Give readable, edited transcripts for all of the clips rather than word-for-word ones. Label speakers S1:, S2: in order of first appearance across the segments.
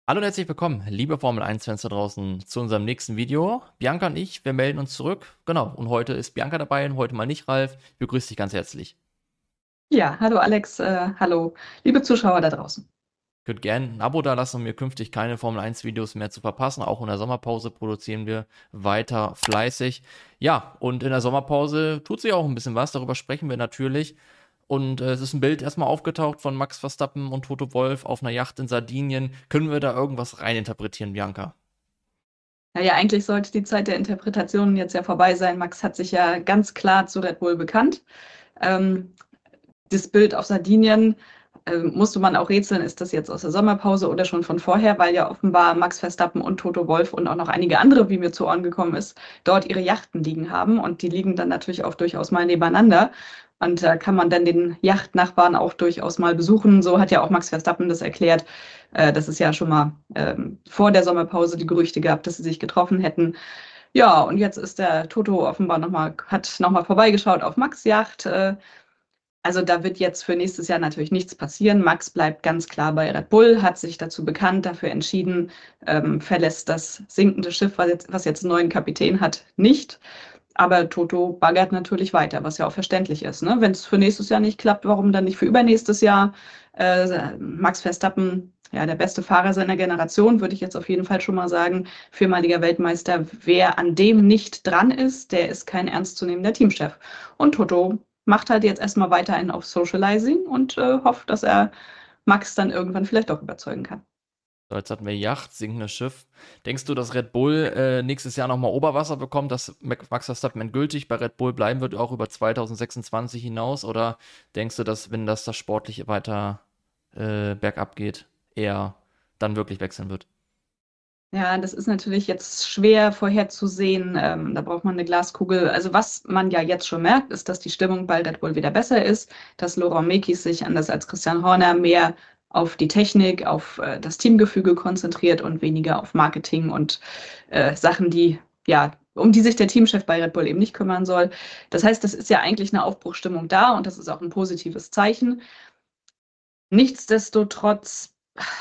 S1: Hallo und herzlich willkommen, liebe Formel 1-Fans da draußen, zu unserem nächsten Video. Bianca und ich, wir melden uns zurück. Genau, und heute ist Bianca dabei und heute mal nicht Ralf. Ich begrüße dich ganz herzlich.
S2: Ja, hallo Alex, hallo liebe Zuschauer da draußen.
S1: Könnt gerne ein Abo da lassen, um mir künftig keine Formel 1-Videos mehr zu verpassen. Auch in der Sommerpause produzieren wir weiter fleißig. Ja, und in der Sommerpause tut sich auch ein bisschen was, darüber sprechen wir natürlich. Und es ist ein Bild erstmal aufgetaucht von Max Verstappen und Toto Wolff auf einer Yacht in Sardinien. Können wir da irgendwas reininterpretieren, Bianca?
S2: Naja, eigentlich sollte die Zeit der Interpretationen jetzt ja vorbei sein. Max hat sich ja ganz klar zu Red Bull bekannt. Ähm, Das Bild auf Sardinien musste man auch rätseln, ist das jetzt aus der Sommerpause oder schon von vorher, weil ja offenbar Max Verstappen und Toto Wolff und auch noch einige andere, wie mir zu Ohren gekommen ist, dort ihre Yachten liegen haben und die liegen dann natürlich auch durchaus mal nebeneinander. Und da kann man dann den Yachtnachbarn auch durchaus mal besuchen. So hat ja auch Max Verstappen das erklärt, dass es ja schon mal vor der Sommerpause die Gerüchte gab, dass sie sich getroffen hätten. Ja, und jetzt ist der Toto offenbar hat nochmal vorbeigeschaut auf Max Yacht. Also da wird jetzt für nächstes Jahr natürlich nichts passieren. Max bleibt ganz klar bei Red Bull, hat sich dazu bekannt, dafür entschieden, verlässt das sinkende Schiff, was jetzt einen neuen Kapitän hat, nicht. Aber Toto baggert natürlich weiter, was ja auch verständlich ist. Ne? Wenn es für nächstes Jahr nicht klappt, warum dann nicht für übernächstes Jahr? Max Verstappen, ja, der beste Fahrer seiner Generation, würde ich jetzt auf jeden Fall schon mal sagen. Viermaliger Weltmeister. Wer an dem nicht dran ist, der ist kein ernstzunehmender Teamchef. Und Toto macht halt jetzt erstmal weiter einen auf Socializing und hofft, dass er Max dann irgendwann vielleicht doch überzeugen kann.
S1: So, jetzt hatten wir Yacht, sinkendes Schiff. Denkst du, dass Red Bull nächstes Jahr nochmal Oberwasser bekommt, dass Max Verstappen endgültig bei Red Bull bleiben wird, auch über 2026 hinaus? Oder denkst du, dass, wenn das Sportliche weiter bergab geht, er dann wirklich wechseln wird?
S2: Ja, das ist natürlich jetzt schwer vorherzusehen. Da braucht man eine Glaskugel. Also was man ja jetzt schon merkt, ist, dass die Stimmung bei Red Bull wieder besser ist, dass Laurent Mekies sich anders als Christian Horner mehr auf die Technik, auf das Teamgefüge konzentriert und weniger auf Marketing und Sachen, um die sich der Teamchef bei Red Bull eben nicht kümmern soll. Das heißt, das ist ja eigentlich eine Aufbruchsstimmung da und das ist auch ein positives Zeichen. Nichtsdestotrotz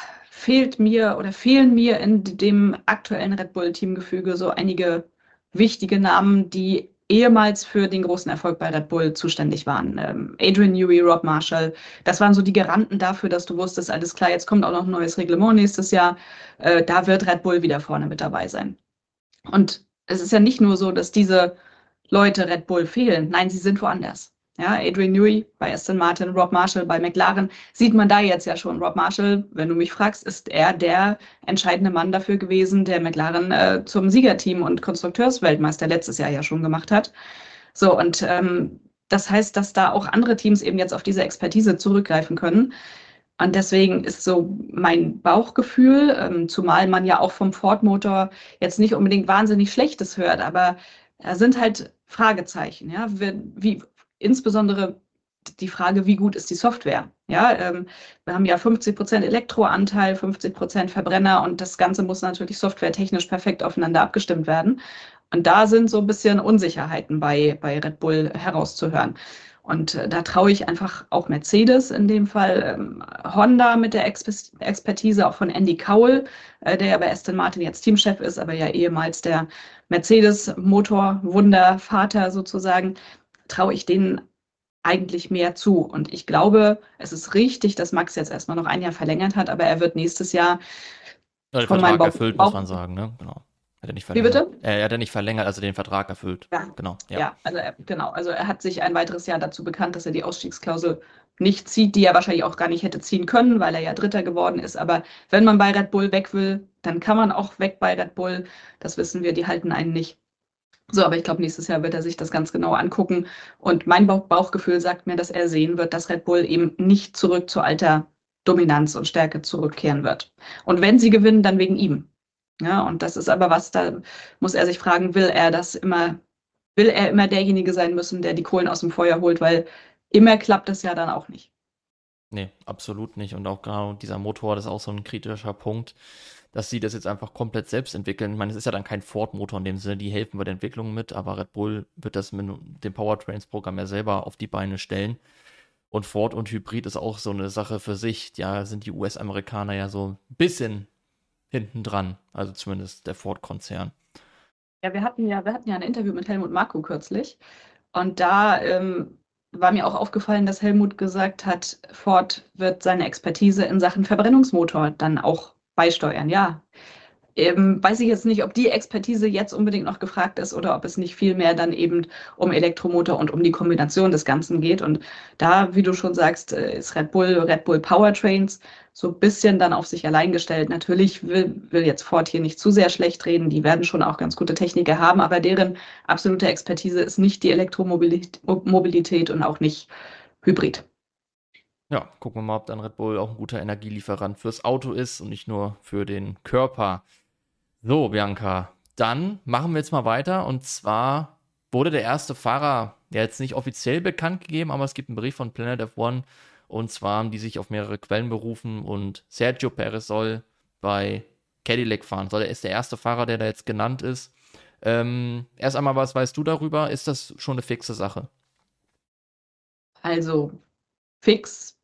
S2: fehlen mir in dem aktuellen Red Bull-Teamgefüge so einige wichtige Namen, die ehemals für den großen Erfolg bei Red Bull zuständig waren. Adrian Newey, Rob Marshall, das waren so die Garanten dafür, dass du wusstest, alles klar, jetzt kommt auch noch ein neues Reglement nächstes Jahr. Da wird Red Bull wieder vorne mit dabei sein. Und es ist ja nicht nur so, dass diese Leute Red Bull fehlen. Nein, sie sind woanders. Ja, Adrian Newey bei Aston Martin, Rob Marshall bei McLaren, sieht man da jetzt ja schon. Rob Marshall, wenn du mich fragst, ist er der entscheidende Mann dafür gewesen, der McLaren zum Siegerteam und Konstrukteursweltmeister letztes Jahr ja schon gemacht hat. So, und das heißt, dass da auch andere Teams eben jetzt auf diese Expertise zurückgreifen können. Und deswegen ist so mein Bauchgefühl, zumal man ja auch vom Ford-Motor jetzt nicht unbedingt wahnsinnig Schlechtes hört, aber da sind halt Fragezeichen, ja, insbesondere die Frage, wie gut ist die Software? Ja, wir haben ja 50% Elektroanteil, 50% Verbrenner und das Ganze muss natürlich softwaretechnisch perfekt aufeinander abgestimmt werden. Und da sind so ein bisschen Unsicherheiten bei Red Bull herauszuhören. Und da traue ich einfach auch Mercedes in dem Fall, Honda mit der Expertise auch von Andy Cowell, der ja bei Aston Martin jetzt Teamchef ist, aber ja ehemals der Mercedes-Motor-Wundervater sozusagen, traue ich denen eigentlich mehr zu. Und ich glaube, es ist richtig, dass Max jetzt erstmal noch ein Jahr verlängert hat, aber er wird nächstes Jahr
S1: Ja, den
S2: von meinem
S1: Vertrag erfüllt, muss man
S2: Bauch.
S1: sagen, ne? Genau. Hat er nicht
S2: Wie
S1: verlängert.
S2: bitte?
S1: Er hat ja nicht verlängert, also den Vertrag erfüllt.
S2: Ja,
S1: Genau, ja.
S2: ja, also genau. Also er hat sich ein weiteres Jahr dazu bekannt, dass er die Ausstiegsklausel nicht zieht, die er wahrscheinlich auch gar nicht hätte ziehen können, weil er ja Dritter geworden ist. Aber wenn man bei Red Bull weg will, dann kann man auch weg bei Red Bull. Das wissen wir, die halten einen nicht. So, aber ich glaube, nächstes Jahr wird er sich das ganz genau angucken. Und mein Bauchgefühl sagt mir, dass er sehen wird, dass Red Bull eben nicht zurück zu alter Dominanz und Stärke zurückkehren wird. Und wenn sie gewinnen, dann wegen ihm. Ja, und das ist aber was, da muss er sich fragen, will er immer derjenige sein müssen, der die Kohlen aus dem Feuer holt, weil immer klappt es ja dann auch nicht.
S1: Nee, absolut nicht. Und auch genau dieser Motor, das ist auch so ein kritischer Punkt, dass sie das jetzt einfach komplett selbst entwickeln. Ich meine, es ist ja dann kein Ford-Motor in dem Sinne, die helfen bei der Entwicklung mit, aber Red Bull wird das mit dem Powertrains-Programm ja selber auf die Beine stellen. Und Ford und Hybrid ist auch so eine Sache für sich. Ja, sind die US-Amerikaner ja so ein bisschen hinten dran, also zumindest der Ford-Konzern.
S2: Ja, wir hatten ja ein Interview mit Helmut Marko kürzlich. Und da war mir auch aufgefallen, dass Helmut gesagt hat, Ford wird seine Expertise in Sachen Verbrennungsmotor dann auch beisteuern. Ja, weiß ich jetzt nicht, ob die Expertise jetzt unbedingt noch gefragt ist oder ob es nicht viel mehr dann eben um Elektromotor und um die Kombination des Ganzen geht. Und da, wie du schon sagst, ist Red Bull Powertrains so ein bisschen dann auf sich allein gestellt. Natürlich will jetzt Ford hier nicht zu sehr schlecht reden. Die werden schon auch ganz gute Techniker haben, aber deren absolute Expertise ist nicht die Elektromobilität und auch nicht Hybrid.
S1: Ja, gucken wir mal, ob dann Red Bull auch ein guter Energielieferant fürs Auto ist und nicht nur für den Körper. So, Bianca, dann machen wir jetzt mal weiter. Und zwar wurde der erste Fahrer ja jetzt nicht offiziell bekannt gegeben, aber es gibt einen Bericht von Planet F1. Und zwar haben die sich auf mehrere Quellen berufen und Sergio Perez soll bei Cadillac fahren. Er ist der erste Fahrer, der da jetzt genannt ist. Erst einmal, was weißt du darüber? Ist das schon eine fixe Sache?
S2: Also fix,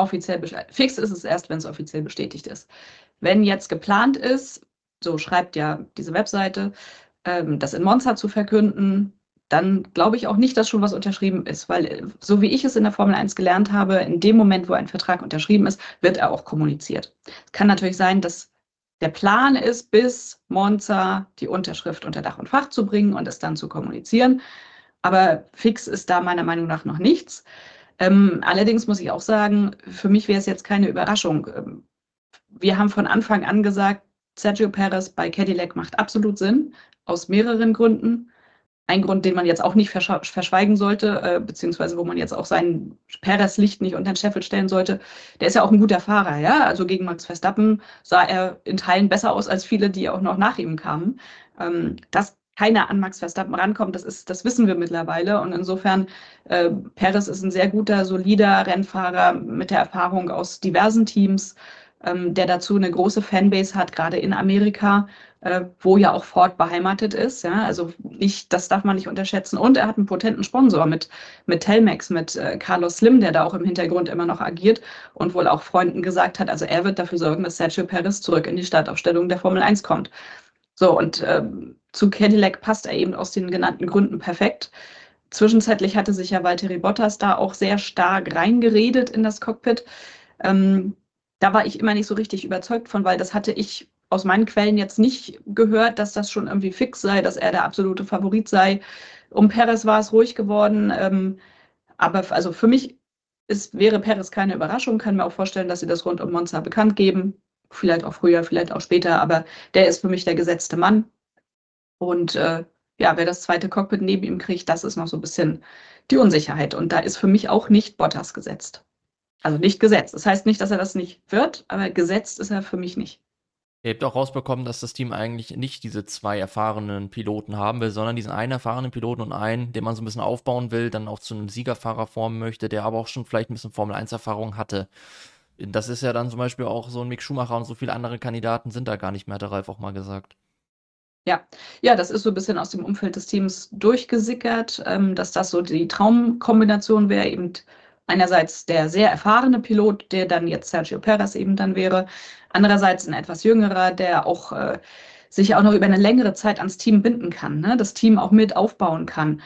S2: fix ist es erst, wenn es offiziell bestätigt ist. Wenn jetzt geplant ist, so schreibt ja diese Webseite, das in Monza zu verkünden, dann glaube ich auch nicht, dass schon was unterschrieben ist, weil so wie ich es in der Formel 1 gelernt habe, in dem Moment, wo ein Vertrag unterschrieben ist, wird er auch kommuniziert. Es kann natürlich sein, dass der Plan ist, bis Monza die Unterschrift unter Dach und Fach zu bringen und es dann zu kommunizieren. Aber fix ist da meiner Meinung nach noch nichts. Allerdings muss ich auch sagen, für mich wäre es jetzt keine Überraschung. Wir haben von Anfang an gesagt, Sergio Perez bei Cadillac macht absolut Sinn, aus mehreren Gründen. Ein Grund, den man jetzt auch nicht verschweigen sollte, beziehungsweise wo man jetzt auch sein Perez-Licht nicht unter den Scheffel stellen sollte, der ist ja auch ein guter Fahrer, ja. Also gegen Max Verstappen sah er in Teilen besser aus als viele, die auch noch nach ihm kamen. Dass keiner an Max Verstappen rankommt, das wissen wir mittlerweile. Und insofern, Perez ist ein sehr guter, solider Rennfahrer mit der Erfahrung aus diversen Teams, der dazu eine große Fanbase hat, gerade in Amerika, wo ja auch Ford beheimatet ist. Ja? Also nicht, das darf man nicht unterschätzen. Und er hat einen potenten Sponsor mit Telmex, mit Carlos Slim, der da auch im Hintergrund immer noch agiert und wohl auch Freunden gesagt hat, also er wird dafür sorgen, dass Sergio Perez zurück in die Startaufstellung der Formel 1 kommt. So, und zu Cadillac passt er eben aus den genannten Gründen perfekt. Zwischenzeitlich hatte sich ja Valtteri Bottas da auch sehr stark reingeredet in das Cockpit. Ähm, Da war ich immer nicht so richtig überzeugt von, weil das hatte ich aus meinen Quellen jetzt nicht gehört, dass das schon irgendwie fix sei, dass er der absolute Favorit sei. Um Perez war es ruhig geworden. Aber also für mich wäre Perez keine Überraschung. Kann mir auch vorstellen, dass sie das rund um Monza bekannt geben. Vielleicht auch früher, vielleicht auch später. Aber der ist für mich der gesetzte Mann. Und ja, wer das zweite Cockpit neben ihm kriegt, das ist noch so ein bisschen die Unsicherheit. Und da ist für mich auch nicht Bottas gesetzt. Also nicht gesetzt. Das heißt nicht, dass er das nicht wird, aber gesetzt ist er für mich nicht.
S1: Ihr habt auch rausbekommen, dass das Team eigentlich nicht diese zwei erfahrenen Piloten haben will, sondern diesen einen erfahrenen Piloten und einen, den man so ein bisschen aufbauen will, dann auch zu einem Siegerfahrer formen möchte, der aber auch schon vielleicht ein bisschen Formel-1-Erfahrung hatte. Das ist ja dann zum Beispiel auch so ein Mick Schumacher und so viele andere Kandidaten sind da gar nicht mehr, hat der Ralf auch mal gesagt.
S2: Ja, ja, das ist so ein bisschen aus dem Umfeld des Teams durchgesickert, dass das so die Traumkombination wäre, eben einerseits der sehr erfahrene Pilot, der dann jetzt Sergio Perez eben dann wäre, andererseits ein etwas jüngerer, der auch sich auch noch über eine längere Zeit ans Team binden kann, ne? Das Team auch mit aufbauen kann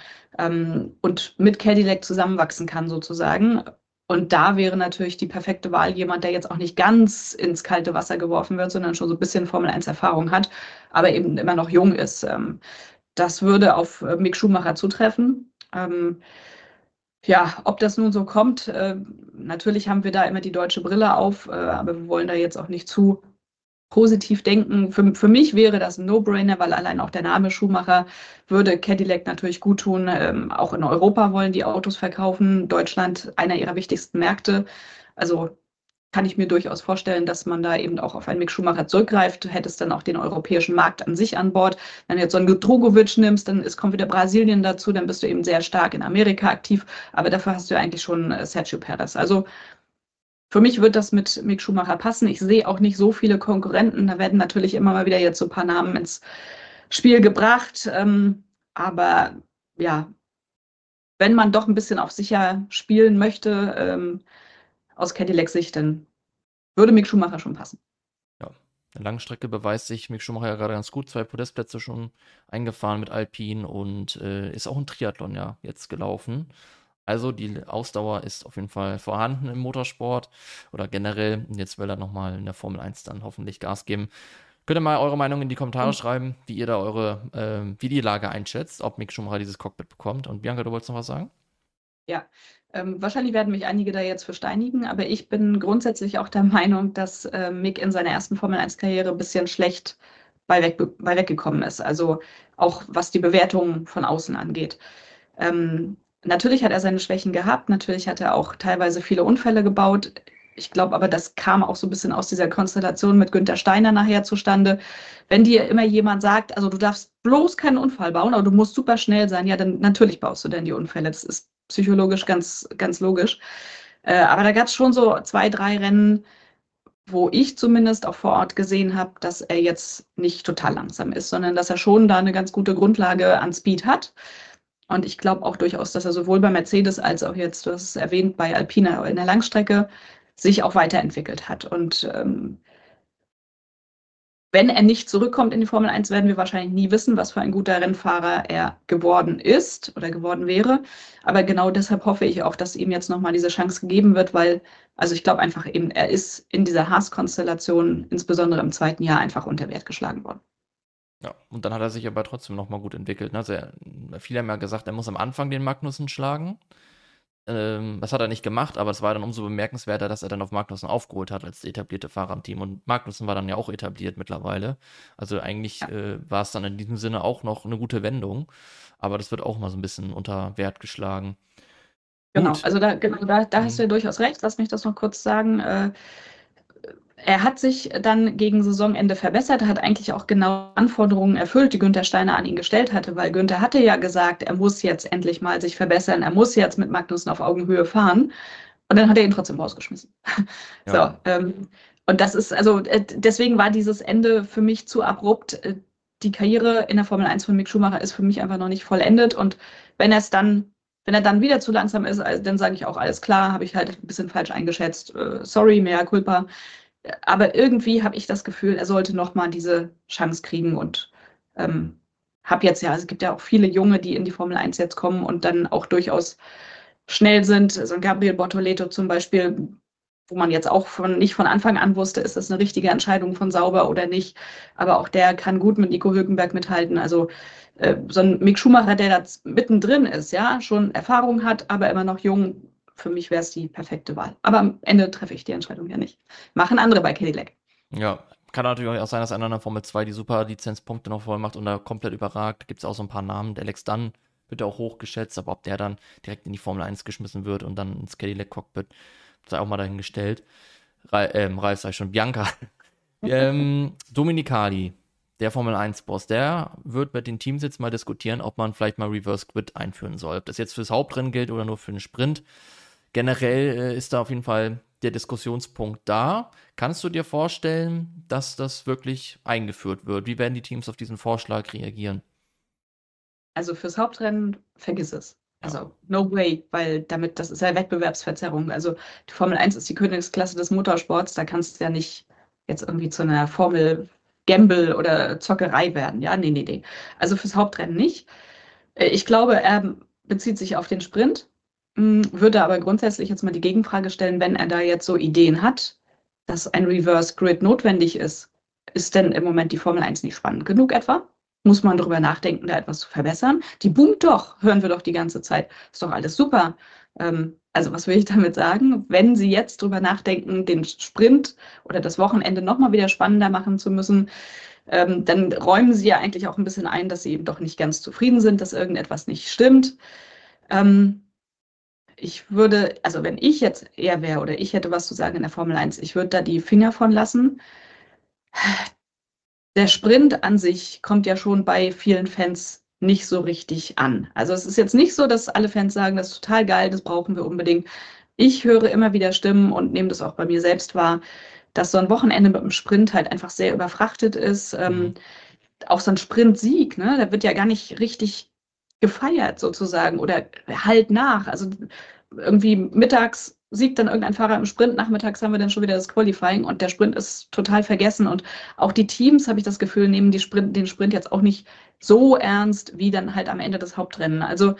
S2: und mit Cadillac zusammenwachsen kann sozusagen. Und da wäre natürlich die perfekte Wahl jemand, der jetzt auch nicht ganz ins kalte Wasser geworfen wird, sondern schon so ein bisschen Formel-1-Erfahrung hat, aber eben immer noch jung ist. Das würde auf Mick Schumacher zutreffen. Ja, ob das nun so kommt, natürlich haben wir da immer die deutsche Brille auf, aber wir wollen da jetzt auch nicht zu positiv denken. Für mich wäre das ein No-Brainer, weil allein auch der Name Schumacher würde Cadillac natürlich gut tun. Auch in Europa wollen die Autos verkaufen. Deutschland einer ihrer wichtigsten Märkte. Also kann ich mir durchaus vorstellen, dass man da eben auch auf einen Mick Schumacher zurückgreift. Du hättest dann auch den europäischen Markt an sich an Bord. Wenn du jetzt so einen Drogovic nimmst, dann kommt wieder Brasilien dazu, dann bist du eben sehr stark in Amerika aktiv. Aber dafür hast du ja eigentlich schon Sergio Perez. Also für mich wird das mit Mick Schumacher passen. Ich sehe auch nicht so viele Konkurrenten. Da werden natürlich immer mal wieder jetzt so ein paar Namen ins Spiel gebracht. Aber ja, wenn man doch ein bisschen auf sicher spielen möchte, aus Cadillac Sicht, dann würde Mick Schumacher schon passen.
S1: Ja. der Langstrecke beweist sich Mick Schumacher ja gerade ganz gut. 2 Podestplätze schon eingefahren mit Alpine und ist auch ein Triathlon ja jetzt gelaufen. Also die Ausdauer ist auf jeden Fall vorhanden im Motorsport oder generell. Und jetzt will er nochmal in der Formel 1 dann hoffentlich Gas geben. Könnt ihr mal eure Meinung in die Kommentare schreiben, wie ihr da wie die Lage einschätzt, ob Mick Schumacher dieses Cockpit bekommt. Und Bianca, du wolltest noch was sagen?
S2: Ja, wahrscheinlich werden mich einige da jetzt für steinigen, aber ich bin grundsätzlich auch der Meinung, dass Mick in seiner ersten Formel-1-Karriere ein bisschen schlecht bei weggekommen ist. Also auch was die Bewertung von außen angeht. Natürlich hat er seine Schwächen gehabt, natürlich hat er auch teilweise viele Unfälle gebaut. Ich glaube aber, das kam auch so ein bisschen aus dieser Konstellation mit Günther Steiner nachher zustande. Wenn dir immer jemand sagt, also du darfst bloß keinen Unfall bauen, aber du musst super schnell sein, ja, dann natürlich baust du dann die Unfälle. Das ist psychologisch ganz, ganz logisch. Aber da gab es schon so 2, 3 Rennen, wo ich zumindest auch vor Ort gesehen habe, dass er jetzt nicht total langsam ist, sondern dass er schon da eine ganz gute Grundlage an Speed hat. Und ich glaube auch durchaus, dass er sowohl bei Mercedes als auch jetzt, du hast es erwähnt, bei Alpina in der Langstrecke sich auch weiterentwickelt hat. Und wenn er nicht zurückkommt in die Formel 1, werden wir wahrscheinlich nie wissen, was für ein guter Rennfahrer er geworden ist oder geworden wäre. Aber genau deshalb hoffe ich auch, dass ihm jetzt nochmal diese Chance gegeben wird, weil, also ich glaube einfach eben, er ist in dieser Haas-Konstellation, insbesondere im zweiten Jahr, einfach unter Wert geschlagen worden.
S1: Ja, und dann hat er sich aber trotzdem nochmal gut entwickelt. Ne? Also viele haben ja gesagt, er muss am Anfang den Magnussen schlagen. Das hat er nicht gemacht, aber es war dann umso bemerkenswerter, dass er dann auf Magnussen aufgeholt hat als etablierte Fahrer im Team. Und Magnussen war dann ja auch etabliert mittlerweile. Also eigentlich
S2: Ja.
S1: war es dann in diesem Sinne auch noch eine gute Wendung. Aber das wird auch mal so ein bisschen unter Wert geschlagen.
S2: Genau,
S1: Gut.
S2: also da hast du
S1: Mhm.
S2: ja durchaus recht. Lass mich das noch kurz sagen. Er hat sich dann gegen Saisonende verbessert, er hat eigentlich auch genau Anforderungen erfüllt, die Günther Steiner an ihn gestellt hatte, weil Günther hatte ja gesagt, er muss jetzt endlich mal sich verbessern, er muss jetzt mit Magnussen auf Augenhöhe fahren. Und dann hat er ihn trotzdem rausgeschmissen.
S1: Ja.
S2: So, und das ist, also deswegen war dieses Ende für mich zu abrupt. Die Karriere in der Formel 1 von Mick Schumacher ist für mich einfach noch nicht vollendet. Und wenn er es dann, wenn er dann wieder zu langsam ist, also, dann sage ich auch, alles klar, habe ich halt ein bisschen falsch eingeschätzt. Sorry, mea culpa. Aber irgendwie habe ich das Gefühl, er sollte nochmal diese Chance kriegen und habe jetzt ja, also es gibt ja auch viele Junge, die in die Formel 1 jetzt kommen und dann auch durchaus schnell sind. So ein Gabriel Bortoleto zum Beispiel, wo man jetzt auch nicht von Anfang an wusste, ist das eine richtige Entscheidung von Sauber oder nicht. Aber auch der kann gut mit Nico Hülkenberg mithalten. Also so ein Mick Schumacher, der da mittendrin ist, ja, schon Erfahrung hat, aber immer noch jung. Für mich wäre es die perfekte Wahl. Aber am Ende treffe ich die Entscheidung ja nicht. Machen andere bei Cadillac.
S1: Ja. Kann natürlich auch sein, dass einer in der Formel 2 die super Lizenzpunkte noch voll macht und da komplett überragt. Gibt es auch so ein paar Namen. Der Alex Dunn wird ja auch hochgeschätzt, aber ob der dann direkt in die Formel 1 geschmissen wird und dann ins Cadillac Cockpit, sei auch mal dahingestellt. Ralf, sag ich schon, Bianca. Dominicali, der Formel 1-Boss, der wird mit den Teams jetzt mal diskutieren, ob man vielleicht mal Reverse Grid einführen soll. Ob das jetzt fürs Hauptrennen gilt oder nur für den Sprint. Generell ist da auf jeden Fall der Diskussionspunkt da. Kannst du dir vorstellen, dass das wirklich eingeführt wird? Wie werden die Teams auf diesen Vorschlag reagieren?
S2: Also fürs Hauptrennen, vergiss es.
S1: Ja.
S2: Also no way, weil damit, das ist ja Wettbewerbsverzerrung. Also die Formel 1 ist die Königsklasse des Motorsports, da kannst du ja nicht jetzt irgendwie zu einer Formel Gamble oder Zockerei werden. Ja, nee, nee, nee. Also fürs Hauptrennen nicht. Ich glaube, er bezieht sich auf den Sprint, würde aber grundsätzlich jetzt mal die Gegenfrage stellen, wenn er da jetzt so Ideen hat, dass ein Reverse Grid notwendig ist denn im Moment die Formel 1 nicht spannend genug etwa? Muss man darüber nachdenken, da etwas zu verbessern? Die boomt doch, hören wir doch die ganze Zeit. Ist doch alles super. Also was will ich damit sagen? Wenn Sie jetzt drüber nachdenken, den Sprint oder das Wochenende nochmal wieder spannender machen zu müssen, dann räumen Sie ja eigentlich auch ein bisschen ein, dass Sie eben doch nicht ganz zufrieden sind, dass irgendetwas nicht stimmt. Ich würde, also wenn ich jetzt er wäre oder ich hätte was zu sagen in der Formel 1, ich würde da die Finger von lassen. Der Sprint an sich kommt ja schon bei vielen Fans nicht so richtig an. Also es ist jetzt nicht so, dass alle Fans sagen, das ist total geil, das brauchen wir unbedingt. Ich höre immer wieder Stimmen und nehme das auch bei mir selbst wahr, dass so ein Wochenende mit dem Sprint halt einfach sehr überfrachtet ist.
S1: Mhm.
S2: Auch so ein Sprintsieg, ne, der wird ja gar nicht richtig gefeiert sozusagen oder halt nach. Also irgendwie mittags siegt dann irgendein Fahrer im Sprint, nachmittags haben wir dann schon wieder das Qualifying und der Sprint ist total vergessen. Und auch die Teams, habe ich das Gefühl, nehmen den Sprint jetzt auch nicht so ernst wie dann halt am Ende das Hauptrennen. Also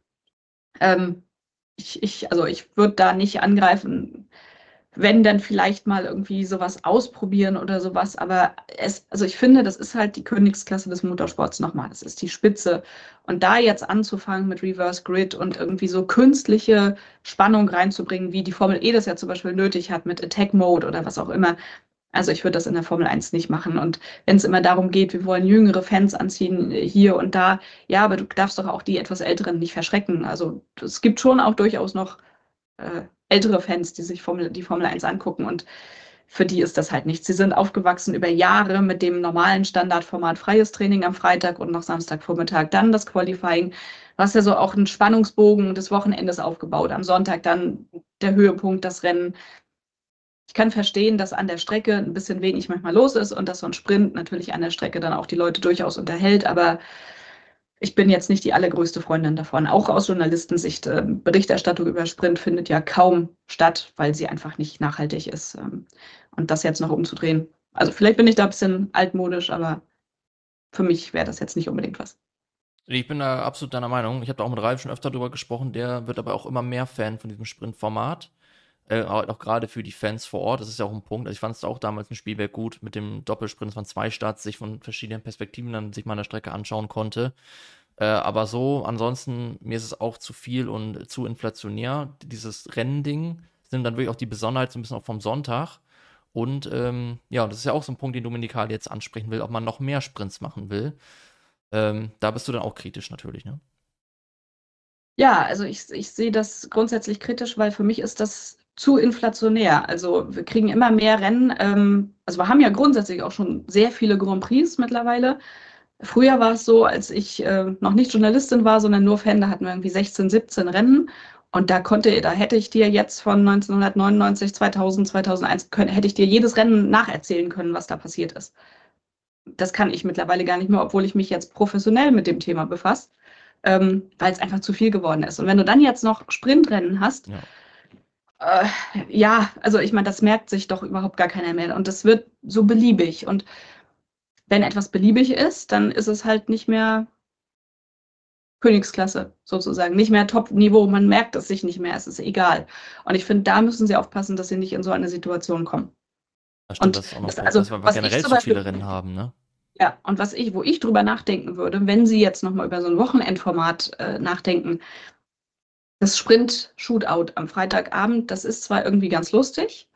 S2: ähm, also ich würde da nicht angreifen, wenn dann vielleicht mal irgendwie sowas ausprobieren oder sowas. Aber also ich finde, das ist halt die Königsklasse des Motorsports nochmal. Das ist die Spitze. Und da jetzt anzufangen mit Reverse Grid und irgendwie so künstliche Spannung reinzubringen, wie die Formel E das ja zum Beispiel nötig hat mit Attack Mode oder was auch immer. Also ich würde das in der Formel 1 nicht machen. Und wenn es immer darum geht, wir wollen jüngere Fans anziehen hier und da, ja, aber du darfst doch auch die etwas Älteren nicht verschrecken. Also es gibt schon auch durchaus noch ältere Fans, die sich die Formel 1 angucken und für die ist das halt nichts. Sie sind aufgewachsen über Jahre mit dem normalen Standardformat freies Training am Freitag und noch Samstagvormittag dann das Qualifying. Du hast ja so auch einen Spannungsbogen des Wochenendes aufgebaut. Am Sonntag dann der Höhepunkt, das Rennen. Ich kann verstehen, dass an der Strecke ein bisschen wenig manchmal los ist und dass so ein Sprint natürlich an der Strecke dann auch die Leute durchaus unterhält, aber ich bin jetzt nicht die allergrößte Freundin davon. Auch aus Journalistensicht, Berichterstattung über Sprint findet ja kaum statt, weil sie einfach nicht nachhaltig ist. Und das jetzt noch umzudrehen. Also vielleicht bin ich da ein bisschen altmodisch, aber für mich wäre das jetzt nicht unbedingt was.
S1: Ich bin da absolut deiner Meinung. Ich habe da auch mit Ralf schon öfter drüber gesprochen. Der wird aber auch immer mehr Fan von diesem Sprintformat. Auch gerade für die Fans vor Ort. Das ist ja auch ein Punkt. Also ich fand es auch damals im Spielberg gut mit dem Doppelsprint, dass man zwei Starts sich von verschiedenen Perspektiven dann sich mal an der Strecke anschauen konnte. Aber so, ansonsten, mir ist es auch zu viel und zu inflationär. Dieses Rennding sind dann wirklich auch die Besonderheit so ein bisschen auch vom Sonntag. Und ja, das ist ja auch so ein Punkt, den Dominikal jetzt ansprechen will, ob man noch mehr Sprints machen will. Da bist du dann auch kritisch natürlich, ne?
S2: Ja, also ich sehe das grundsätzlich kritisch, weil für mich ist das zu inflationär. Also wir kriegen immer mehr Rennen. Also wir haben ja grundsätzlich auch schon sehr viele Grand Prix mittlerweile. Früher war es so, als ich noch nicht Journalistin war, sondern nur Fan, da hatten wir irgendwie 16, 17 Rennen. Und da hätte ich dir jetzt von 1999, 2000, 2001, hätte ich dir jedes Rennen nacherzählen können, was da passiert ist. Das kann ich mittlerweile gar nicht mehr, obwohl ich mich jetzt professionell mit dem Thema befasse, weil es einfach zu viel geworden ist. Und wenn du dann jetzt noch Sprintrennen hast,
S1: Ja.
S2: äh, ja, also ich meine, das merkt sich doch überhaupt gar keiner mehr. Und das wird so beliebig. Und wenn etwas beliebig ist, dann ist es halt nicht mehr Königsklasse sozusagen, nicht mehr Top-Niveau. Man merkt es sich nicht mehr, es ist egal. Und ich finde, da müssen sie aufpassen, dass sie nicht in so eine Situation kommen.
S1: Das stimmt,
S2: Und
S1: das ist auch noch ein
S2: das,
S1: Punkt,
S2: also,
S1: dass wir einfach
S2: was ich
S1: generell
S2: zum
S1: zu viele
S2: Beispiel,
S1: Rennen haben, ne?
S2: ja, und wo ich drüber nachdenken würde, wenn sie jetzt nochmal über so ein Wochenendformat nachdenken, das Sprint-Shootout am Freitagabend, das ist zwar irgendwie ganz lustig,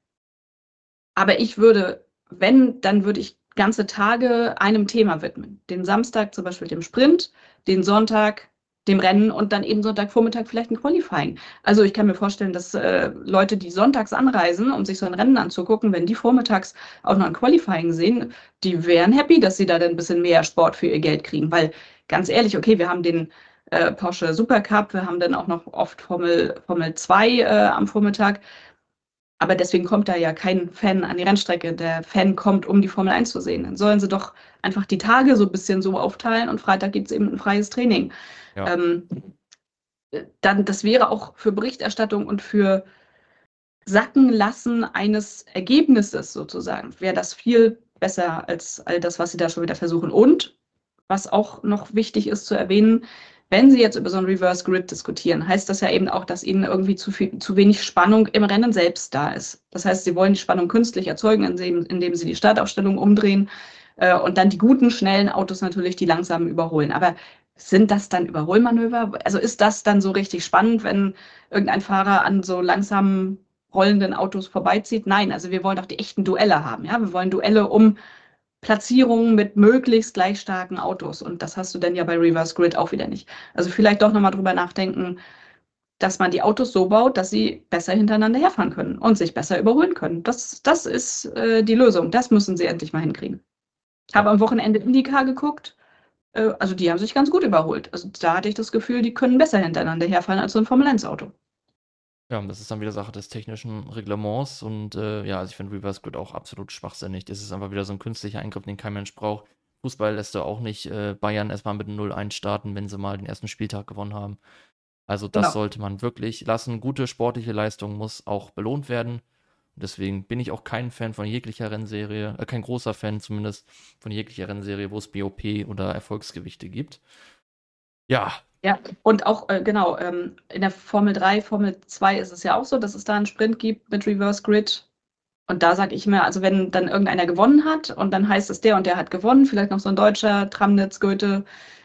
S2: aber ich würde, wenn, dann würde ich ganze Tage einem Thema widmen. Den Samstag zum Beispiel dem Sprint, den Sonntag dem Rennen und dann eben Sonntagvormittag vielleicht ein Qualifying. Also ich kann mir vorstellen, dass Leute, die sonntags anreisen, um sich so ein Rennen anzugucken, wenn die vormittags auch noch ein Qualifying sehen, die wären happy, dass sie da dann ein bisschen mehr Sport für ihr Geld kriegen. Weil ganz ehrlich, okay, wir haben den Porsche Supercup, wir haben dann auch noch oft Formel 2 am Vormittag. Aber deswegen kommt da ja kein Fan an die Rennstrecke. Der Fan kommt, um die Formel 1 zu sehen. Dann sollen sie doch einfach die Tage so ein bisschen so aufteilen und Freitag gibt es eben ein freies Training.
S1: Ja.
S2: Ähm, Dann, das wäre auch für Berichterstattung und für Sackenlassen eines Ergebnisses sozusagen, wäre das viel besser als all das, was sie da schon wieder versuchen. Und was auch noch wichtig ist zu erwähnen, wenn Sie jetzt über so ein Reverse Grid diskutieren, heißt das ja eben auch, dass Ihnen irgendwie zu wenig Spannung im Rennen selbst da ist. Das heißt, Sie wollen die Spannung künstlich erzeugen, indem Sie die Startaufstellung umdrehen und dann die guten, schnellen Autos natürlich die langsamen überholen. Aber sind das dann Überholmanöver? Also ist das dann so richtig spannend, wenn irgendein Fahrer an so langsamen rollenden Autos vorbeizieht? Nein, also wir wollen doch die echten Duelle haben. Ja? Wir wollen Duelle um Platzierungen mit möglichst gleich starken Autos. Und das hast du dann ja bei Reverse Grid auch wieder nicht. Also vielleicht doch nochmal drüber nachdenken, dass man die Autos so baut, dass sie besser hintereinander herfahren können und sich besser überholen können. Das ist die Lösung. Das müssen sie endlich mal hinkriegen. Ich habe
S1: Ja.
S2: am Wochenende IndyCar geguckt. Also die haben sich ganz gut überholt. Also da hatte ich das Gefühl, die können besser hintereinander herfahren als so ein Formel-1-Auto.
S1: Ja, das ist dann wieder Sache des technischen Reglements und ja, also ich finde Reverse Grid auch absolut schwachsinnig. Das ist einfach wieder so ein künstlicher Eingriff, den kein Mensch braucht. Fußball lässt du auch nicht Bayern erstmal mit 0-1 starten, wenn sie mal den ersten Spieltag gewonnen haben. Also das
S2: Genau.
S1: sollte man wirklich lassen. Gute sportliche Leistung muss auch belohnt werden. Deswegen bin ich auch kein Fan von jeglicher Rennserie, kein großer Fan zumindest von jeglicher Rennserie, wo es BOP oder Erfolgsgewichte gibt. Ja,
S2: Ja, und auch, genau, in der Formel 3, Formel 2 ist es ja auch so, dass es da einen Sprint gibt mit Reverse Grid. Und da sage ich mir, also wenn dann irgendeiner gewonnen hat und dann heißt es, der und der hat gewonnen, vielleicht noch so ein Deutscher, Tramnitz, Goethe,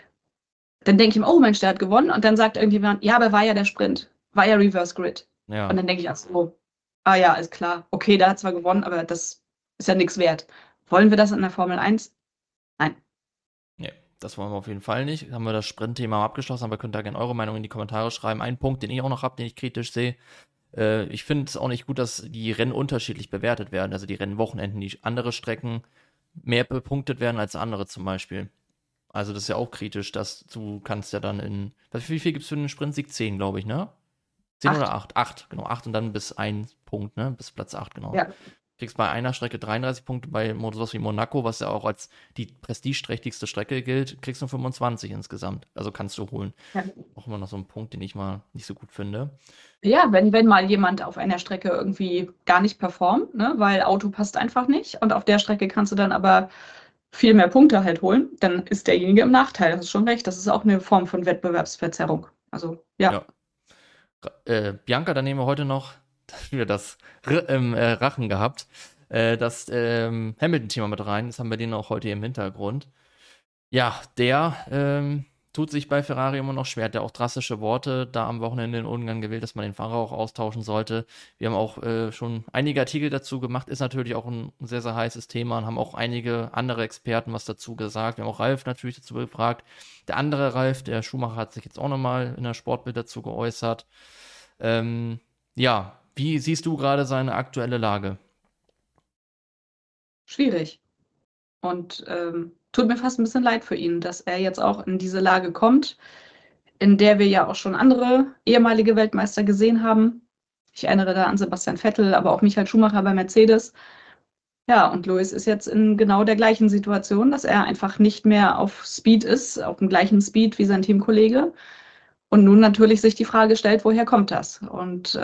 S2: dann denke ich mir, oh Mensch, der hat gewonnen. Und dann sagt irgendjemand, ja, aber war ja der Sprint, war ja Reverse Grid. Und
S1: ja,
S2: dann denke ich, ach so, ah ja, ist klar, okay, der hat zwar gewonnen, aber das ist ja nichts wert. Wollen wir das in der Formel 1? Nein.
S1: nee, das wollen wir auf jeden Fall nicht. Haben wir das Sprintthema abgeschlossen, aber könnt da gerne eure Meinung in die Kommentare schreiben. Ein Punkt, den ich auch noch habe, den ich kritisch sehe. Ich finde es auch nicht gut, dass die Rennen unterschiedlich bewertet werden. Also die Rennwochenenden, die andere Strecken mehr bepunktet werden als andere zum Beispiel. Also das ist ja auch kritisch, dass du kannst ja dann wie viel gibt es für einen Sprintsieg? 10, glaube ich, ne? 10 oder
S2: 8.
S1: 8? 8, genau. 8 und dann bis ein Punkt, ne? Bis Platz 8, genau.
S2: Ja.
S1: Kriegst bei einer Strecke 33 Punkte, bei sowas wie Monaco, was ja auch als die prestigeträchtigste Strecke gilt, kriegst du 25 insgesamt. Also kannst du holen.
S2: Ja.
S1: Auch immer noch so ein Punkt, den ich mal nicht so gut finde.
S2: Ja, wenn mal jemand auf einer Strecke irgendwie gar nicht performt, ne, weil Auto passt einfach nicht und auf der Strecke kannst du dann aber viel mehr Punkte halt holen, dann ist derjenige im Nachteil. Das ist schon recht. Das ist auch eine Form von Wettbewerbsverzerrung. Also, ja.
S1: Ja. Bianca, dann nehmen wir heute noch wieder das im Rachen gehabt. Das Hamilton-Thema mit rein. Das haben wir den auch heute im Hintergrund. Ja, der tut sich bei Ferrari immer noch schwer. Hat ja auch drastische Worte da am Wochenende in Ungarn gewählt, dass man den Fahrer auch austauschen sollte. Wir haben auch schon einige Artikel dazu gemacht. Ist natürlich auch ein sehr, sehr heißes Thema und haben auch einige andere Experten was dazu gesagt. Wir haben auch Ralf natürlich dazu gefragt. Der andere Ralf, der Schumacher, hat sich jetzt auch nochmal in der Sportbild dazu geäußert. Ja, wie siehst du gerade seine aktuelle Lage?
S2: Schwierig. Und tut mir fast ein bisschen leid für ihn, dass er jetzt auch in diese Lage kommt, in der wir ja auch schon andere ehemalige Weltmeister gesehen haben. Ich erinnere da an Sebastian Vettel, aber auch Michael Schumacher bei Mercedes. Ja, und Lewis ist jetzt in genau der gleichen Situation, dass er einfach nicht mehr auf Speed ist, auf dem gleichen Speed wie sein Teamkollege. Und nun natürlich sich die Frage stellt, woher kommt das? Und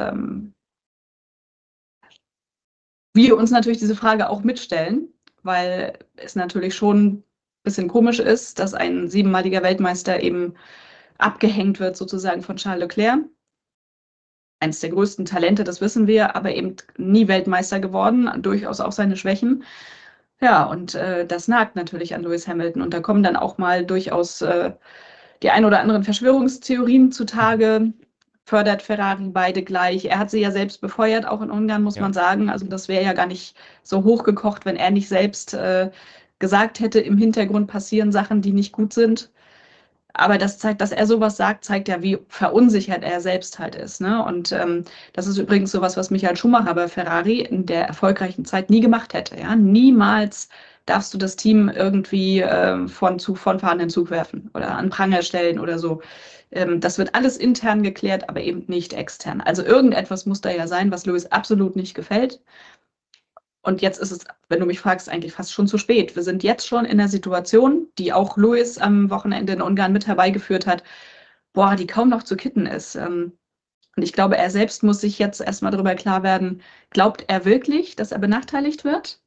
S2: wir uns natürlich diese Frage auch mitstellen, weil es natürlich schon ein bisschen komisch ist, dass ein siebenmaliger Weltmeister eben abgehängt wird sozusagen von Charles Leclerc. Eines der größten Talente, das wissen wir, aber eben nie Weltmeister geworden, durchaus auch seine Schwächen. Ja, und das nagt natürlich an Lewis Hamilton. Und da kommen dann auch mal durchaus die ein oder anderen Verschwörungstheorien zutage. Fördert Ferrari beide gleich. Er hat sie ja selbst befeuert, auch in Ungarn, muss
S1: Ja.
S2: man sagen. Also das wäre ja gar nicht so hochgekocht, wenn er nicht selbst gesagt hätte, im Hintergrund passieren Sachen, die nicht gut sind. Aber das zeigt, dass er sowas sagt, zeigt ja, wie verunsichert er selbst halt ist. Ne? Und das ist übrigens sowas, was Michael Schumacher bei Ferrari in der erfolgreichen Zeit nie gemacht hätte. Ja? Niemals darfst du das Team irgendwie von fahrenden Zug werfen oder an Pranger stellen oder so. Das wird alles intern geklärt, aber eben nicht extern. Also irgendetwas muss da ja sein, was Lewis absolut nicht gefällt. Und jetzt ist es, wenn du mich fragst, eigentlich fast schon zu spät. Wir sind jetzt schon in der Situation, die auch Lewis am Wochenende in Ungarn mit herbeigeführt hat, boah, die kaum noch zu kitten ist. Und ich glaube, er selbst muss sich jetzt erstmal darüber klar werden, glaubt er wirklich, dass er benachteiligt wird?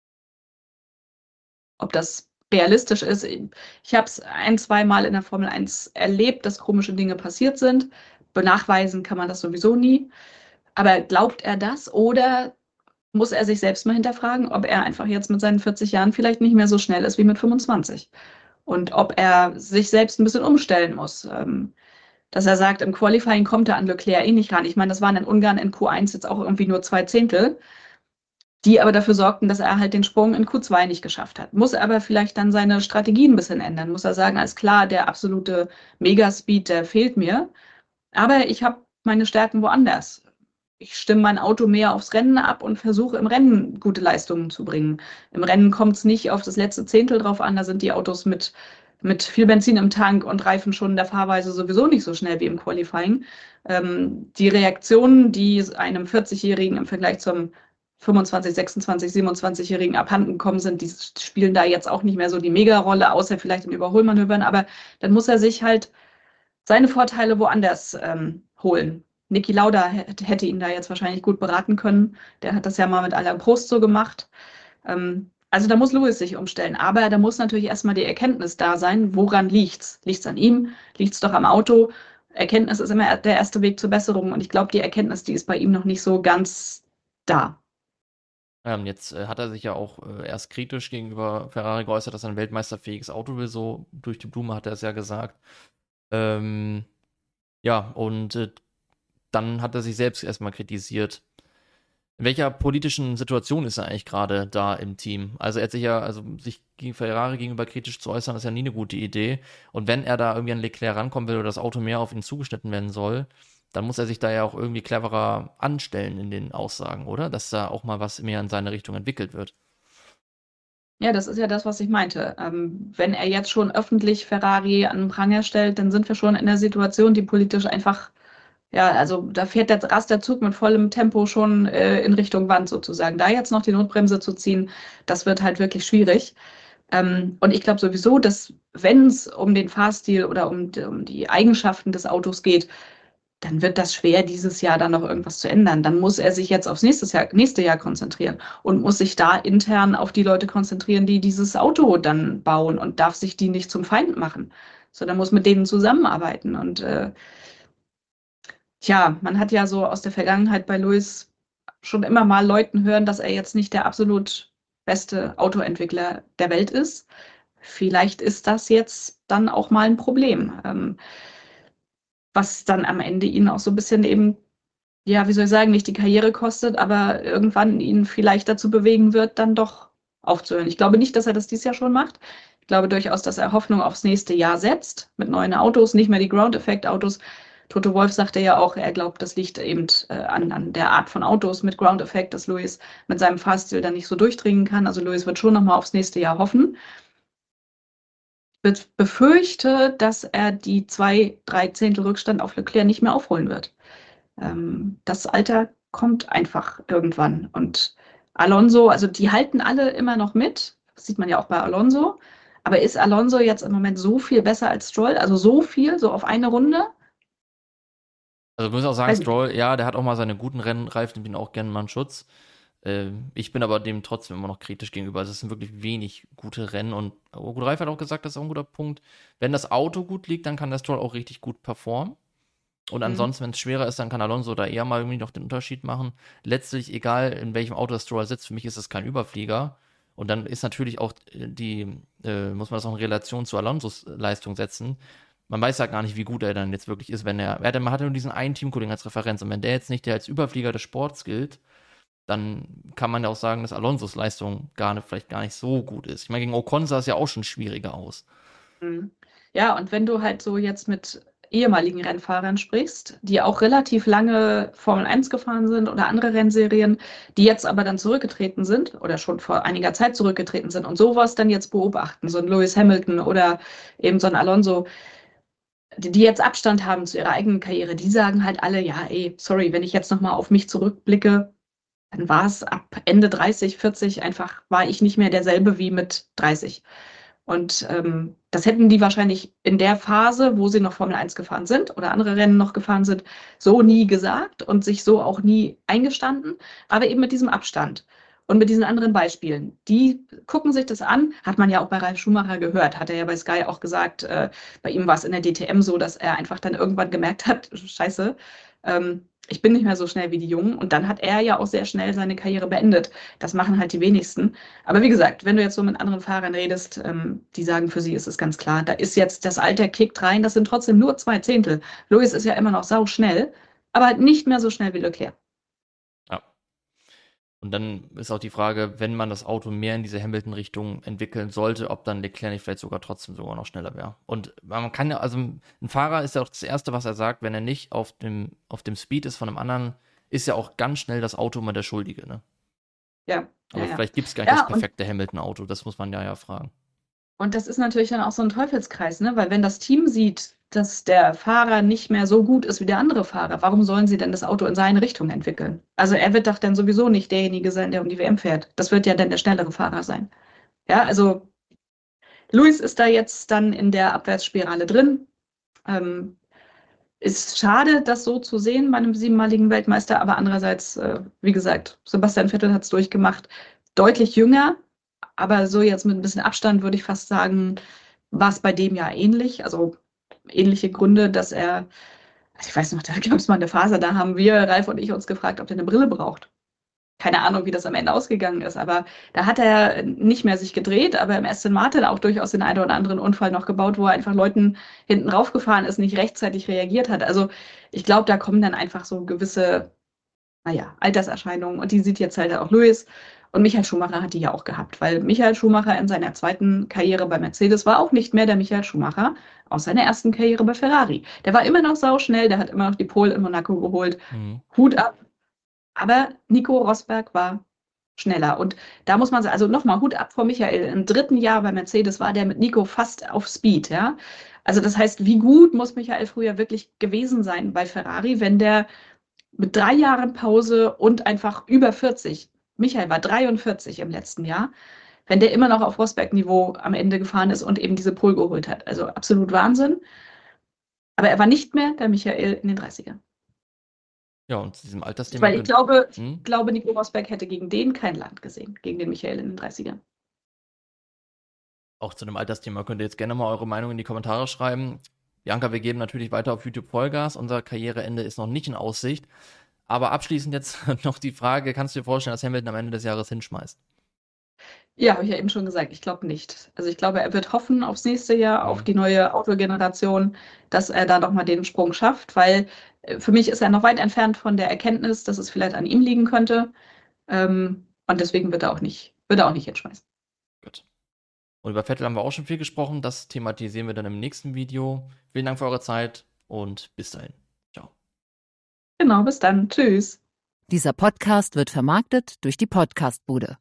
S2: Ob das realistisch ist? Ich habe es ein, zwei Mal in der Formel 1 erlebt, dass komische Dinge passiert sind. Benachweisen kann man das sowieso nie. Aber glaubt er das oder muss er sich selbst mal hinterfragen, ob er einfach jetzt mit seinen 40 Jahren vielleicht nicht mehr so schnell ist wie mit 25? Und ob er sich selbst ein bisschen umstellen muss. Dass er sagt, im Qualifying kommt er an Leclerc eh nicht ran. Ich meine, das waren in Ungarn in Q1 jetzt auch irgendwie nur 2 Zehntel, die aber dafür sorgten, dass er halt den Sprung in Q2 nicht geschafft hat. Muss aber vielleicht dann seine Strategie ein bisschen ändern. Muss er sagen, alles klar, der absolute Megaspeed, der fehlt mir. Aber ich habe meine Stärken woanders. Ich stimme mein Auto mehr aufs Rennen ab und versuche im Rennen gute Leistungen zu bringen. Im Rennen kommt es nicht auf das letzte Zehntel drauf an. Da sind die Autos mit viel Benzin im Tank und Reifen schon in der Fahrweise sowieso nicht so schnell wie im Qualifying. Die Reaktionen, die einem 40-Jährigen im Vergleich zum 25, 26, 27-Jährigen abhanden gekommen sind, die spielen da jetzt auch nicht mehr so die Mega-Rolle, außer vielleicht in Überholmanövern. Aber dann muss er sich halt seine Vorteile woanders holen. Niki Lauda hätte ihn da jetzt wahrscheinlich gut beraten können. Der hat das ja mal mit Alain Prost so gemacht. Also da muss Lewis sich umstellen. Aber da muss natürlich erstmal die Erkenntnis da sein, woran liegt's? Liegt's an ihm? Liegt's doch am Auto? Erkenntnis ist immer der erste Weg zur Besserung. Und ich glaube, die Erkenntnis, die ist bei ihm noch nicht so ganz da.
S1: Jetzt hat er sich ja auch erst kritisch gegenüber Ferrari geäußert, dass er ein weltmeisterfähiges Auto will. So durch die Blume hat er es ja gesagt. Ja, und dann hat er sich selbst erstmal kritisiert. In welcher politischen Situation ist er eigentlich gerade da im Team? Also er hat sich ja, also sich gegen Ferrari gegenüber kritisch zu äußern, ist ja nie eine gute Idee. Und wenn er da irgendwie an Leclerc rankommen will oder das Auto mehr auf ihn zugeschnitten werden soll, dann muss er sich da ja auch irgendwie cleverer anstellen in den Aussagen, oder? Dass da auch mal was mehr in seine Richtung entwickelt wird.
S2: Ja, das ist ja das, was ich meinte. Wenn er jetzt schon öffentlich Ferrari an den Pranger stellt, dann sind wir schon in der Situation, die politisch einfach, ja, also da fährt rast der Zug mit vollem Tempo schon in Richtung Wand sozusagen. Da jetzt noch die Notbremse zu ziehen, das wird halt wirklich schwierig. Und ich glaube sowieso, dass wenn es um den Fahrstil oder um die Eigenschaften des Autos geht, dann wird das schwer, dieses Jahr dann noch irgendwas zu ändern. Dann muss er sich jetzt aufs nächste Jahr konzentrieren und muss sich da intern auf die Leute konzentrieren, die dieses Auto dann bauen und darf sich die nicht zum Feind machen. Sondern muss mit denen zusammenarbeiten. Und tja, man hat ja so aus der Vergangenheit bei Lewis schon immer mal Leuten hören, dass er jetzt nicht der absolut beste Autoentwickler der Welt ist. Vielleicht ist das jetzt dann auch mal ein Problem, was dann am Ende ihn auch so ein bisschen eben, ja, wie soll ich sagen, nicht die Karriere kostet, aber irgendwann ihn vielleicht dazu bewegen wird, dann doch aufzuhören. Ich glaube nicht, dass er das dieses Jahr schon macht. Ich glaube durchaus, dass er Hoffnung aufs nächste Jahr setzt mit neuen Autos, nicht mehr die Ground-Effekt-Autos. Toto Wolff sagte ja auch, er glaubt, das liegt eben an der Art von Autos mit Ground-Effekt, dass Lewis mit seinem Fahrstil dann nicht so durchdringen kann. Also Lewis wird schon nochmal aufs nächste Jahr hoffen. Ich befürchte, dass er die 2, 3 Zehntel Rückstand auf Leclerc nicht mehr aufholen wird. Das Alter kommt einfach irgendwann. Und Alonso, also die halten alle immer noch mit. Das sieht man ja auch bei Alonso. Aber ist Alonso jetzt im Moment so viel besser als Stroll? Also so viel, so auf eine Runde?
S1: Also ich muss auch sagen,
S2: Weiß ich.
S1: Stroll, ja, der hat auch mal seine guten Rennreifen, bin auch gerne mal einen Schutz. Ich bin aber dem trotzdem immer noch kritisch gegenüber. Also es sind wirklich wenig gute Rennen und Hugo Reif hat auch gesagt, das ist auch ein guter Punkt. Wenn das Auto gut liegt, dann kann der Stroll auch richtig gut performen. Und
S2: Mhm.
S1: ansonsten, wenn es schwerer ist, dann kann Alonso da eher mal irgendwie noch den Unterschied machen. Letztlich, egal in welchem Auto das Stroll sitzt, für mich ist es kein Überflieger. Und dann ist natürlich auch muss man das auch in Relation zu Alonsos Leistung setzen. Man weiß ja gar nicht, wie gut er dann jetzt wirklich ist, wenn man hat ja nur diesen einen Teamkollegen als Referenz. Und wenn der jetzt nicht der als Überflieger des Sports gilt, dann kann man ja auch sagen, dass Alonsos Leistung vielleicht gar nicht so gut ist. Ich meine, gegen Ocon sah es ja auch schon schwieriger aus.
S2: Mhm. Ja, und wenn du halt so jetzt mit ehemaligen Rennfahrern sprichst, die auch relativ lange Formel 1 gefahren sind oder andere Rennserien, die jetzt aber dann zurückgetreten sind oder schon vor einiger Zeit zurückgetreten sind und sowas dann jetzt beobachten, so ein Lewis Hamilton oder eben so ein Alonso, die jetzt Abstand haben zu ihrer eigenen Karriere, die sagen halt alle, ja, ey, sorry, wenn ich jetzt nochmal auf mich zurückblicke, dann war es ab Ende 30, 40 einfach, war ich nicht mehr derselbe wie mit 30. Und das hätten die wahrscheinlich in der Phase, wo sie noch Formel 1 gefahren sind oder andere Rennen noch gefahren sind, so nie gesagt und sich so auch nie eingestanden, aber eben mit diesem Abstand. Und mit diesen anderen Beispielen. Die gucken sich das an, hat man ja auch bei Ralf Schumacher gehört, hat er ja bei Sky auch gesagt, bei ihm war es in der DTM so, dass er einfach dann irgendwann gemerkt hat, scheiße, ich bin nicht mehr so schnell wie die Jungen. Und dann hat er ja auch sehr schnell seine Karriere beendet. Das machen halt die wenigsten. Aber wie gesagt, wenn du jetzt so mit anderen Fahrern redest, die sagen, für sie ist es ganz klar, da ist jetzt das Alter kickt rein, das sind trotzdem nur 2 Zehntel. Lewis ist ja immer noch sau schnell, aber halt nicht mehr so schnell wie Leclerc.
S1: Ja. Und dann ist auch die Frage, wenn man das Auto mehr in diese Hamilton-Richtung entwickeln sollte, ob dann Leclerc nicht vielleicht sogar noch schneller wäre. Und man kann ja, also ein Fahrer ist ja auch das Erste, was er sagt, wenn er nicht auf dem Speed ist von einem anderen, ist ja auch ganz schnell das Auto immer der Schuldige, ne?
S2: Ja, ja,
S1: Aber
S2: ja.
S1: vielleicht gibt es gar nicht das
S2: Ja, und
S1: perfekte Hamilton-Auto, das muss man ja fragen.
S2: das ist natürlich dann auch so ein Teufelskreis, ne? Weil wenn das Team sieht, dass der Fahrer nicht mehr so gut ist wie der andere Fahrer, warum sollen sie denn das Auto in seine Richtung entwickeln? Also er wird doch dann sowieso nicht derjenige sein, der um die WM fährt. Das wird ja dann der schnellere Fahrer sein. Ja, also Luis ist da jetzt dann in der Abwärtsspirale drin. Ähm, Ist schade, das so zu sehen bei einem 7-maligen Weltmeister, aber andererseits, wie gesagt, Sebastian Vettel hat es durchgemacht, deutlich jünger, aber so jetzt mit ein bisschen Abstand würde ich fast sagen, war es bei dem ja ähnlich. Also ähnliche Gründe, dass er, also ich weiß noch, da gab es mal eine Phase, da haben wir, Ralf und ich, uns gefragt, ob der eine Brille braucht. Keine Ahnung, wie das am Ende ausgegangen ist, aber da hat er nicht mehr sich gedreht, aber im Aston Martin auch durchaus den einen oder anderen Unfall noch gebaut, wo er einfach Leuten hinten raufgefahren ist, nicht rechtzeitig reagiert hat. Also ich glaube, da kommen dann einfach so gewisse, naja, Alterserscheinungen und die sieht jetzt halt auch Lewis. Und Michael Schumacher hat die ja auch gehabt, weil Michael Schumacher in seiner zweiten Karriere bei Mercedes war auch nicht mehr der Michael Schumacher aus seiner ersten Karriere bei Ferrari. Der war immer noch sauschnell, der hat immer noch die Pole in Monaco geholt. Hut ab. Aber Nico Rosberg war schneller. Und da muss man sagen, also nochmal Hut ab vor Michael. Im dritten Jahr bei Mercedes war der mit Nico fast auf Speed, ja. Also das heißt, wie gut muss Michael früher wirklich gewesen sein bei Ferrari, wenn der mit 3 Jahren Pause und einfach über 40, Michael war 43 im letzten Jahr, wenn der immer noch auf Rosberg-Niveau am Ende gefahren ist und eben diese Pole geholt hat. Also absolut Wahnsinn. Aber er war nicht mehr der Michael in den 30ern.
S1: Ja, und zu diesem Altersthema.
S2: Weil ich glaube, Nico Rosberg hätte gegen den kein Land gesehen, gegen den Michael in den 30ern.
S1: Auch zu dem Altersthema könnt ihr jetzt gerne mal eure Meinung in die Kommentare schreiben. Bianca, wir geben natürlich weiter auf YouTube Vollgas. Unser Karriereende ist noch nicht in Aussicht. Aber abschließend jetzt noch die Frage, kannst du dir vorstellen, dass Hamilton am Ende des Jahres hinschmeißt?
S2: Ja, habe ich ja eben schon gesagt, ich glaube nicht. Also ich glaube, er wird hoffen aufs nächste Jahr, auf die neue Autogeneration, dass er da nochmal den Sprung schafft, weil für mich ist er noch weit entfernt von der Erkenntnis, dass es vielleicht an ihm liegen könnte. Und deswegen wird er auch nicht hinschmeißen.
S1: Gut. Und über Vettel haben wir auch schon viel gesprochen. Das thematisieren wir dann im nächsten Video. Vielen Dank für eure Zeit und bis dahin. Ciao.
S2: Genau, bis dann. Tschüss.
S3: Dieser Podcast wird vermarktet durch die Podcastbude.